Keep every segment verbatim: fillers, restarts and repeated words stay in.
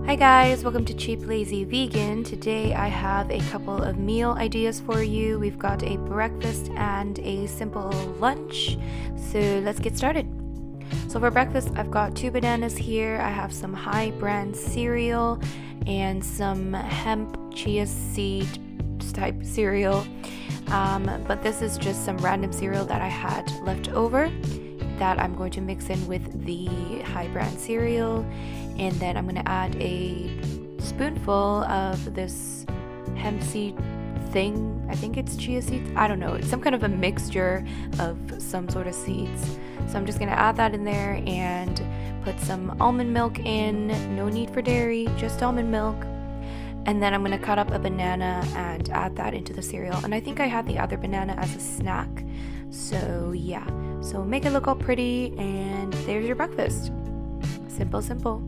Hi guys, welcome to Cheap Lazy Vegan. Today I have a couple of meal ideas for you. We've got a breakfast and a simple lunch. So let's get started. So for breakfast, I've got two bananas here. I have some high brand cereal and some hemp chia seed type cereal. Um, but this is just some random cereal that I had left over that I'm going to mix in with the high brand cereal. And then I'm going to add a spoonful of this hemp seed thing. I think it's chia seeds. I don't know. It's some kind of a mixture of some sort of seeds. So I'm just going to add that in there and put some almond milk in. No need for dairy, just almond milk. And then I'm going to cut up a banana and add that into the cereal. And I think I had the other banana as a snack. So yeah. So make it look all pretty and there's your breakfast. Simple, simple.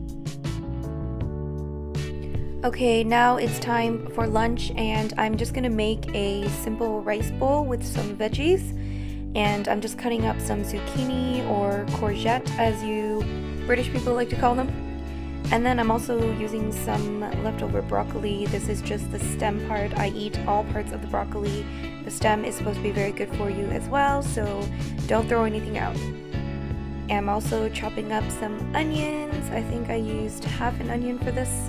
Okay, now it's time for lunch and I'm just gonna make a simple rice bowl with some veggies, and I'm just cutting up some zucchini or courgette as you British people like to call them. And then I'm also using some leftover broccoli. This is just the stem part. I eat all parts of the broccoli. The stem is supposed to be very good for you as well, so don't throw anything out. I'm also chopping up some onions. I think I used half an onion for this.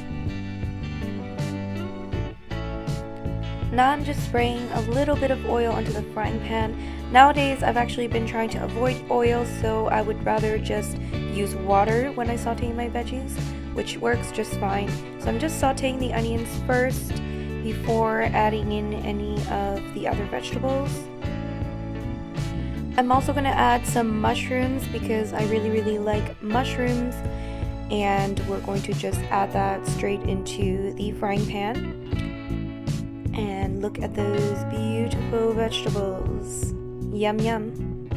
Now I'm just spraying a little bit of oil onto the frying pan. Nowadays I've actually been trying to avoid oil, so I would rather just use water when I saute my veggies, which works just fine. So I'm just sauteing the onions first before adding in any of the other vegetables. I'm also going to add some mushrooms because I really really like mushrooms, and we're going to just add that straight into the frying pan. And look at those beautiful vegetables. Yum yum.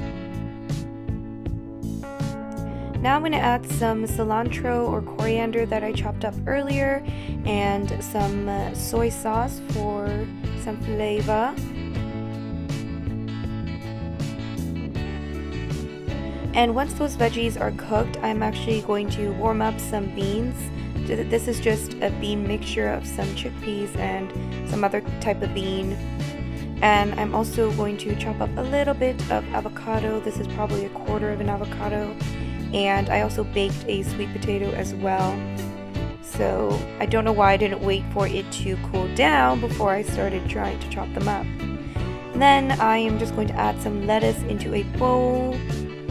Now I'm going to add some cilantro or coriander that I chopped up earlier, and some uh, soy sauce for some flavor. And once those veggies are cooked, I'm actually going to warm up some beans. This is just a bean mixture of some chickpeas and some other type of bean. And I'm also going to chop up a little bit of avocado. This is probably a quarter of an avocado. And I also baked a sweet potato as well. So I don't know why I didn't wait for it to cool down before I started trying to chop them up. And then I am just going to add some lettuce into a bowl.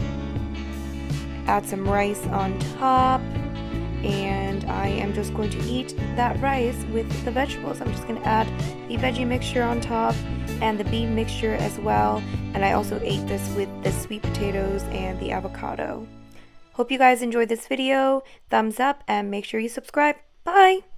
Add some rice on top, and I am just going to eat that rice with the vegetables. I'm just going to add the veggie mixture on top and the bean mixture as well, and I also ate this with the sweet potatoes and the avocado. Hope you guys enjoyed this video. Thumbs up and make sure you subscribe. Bye!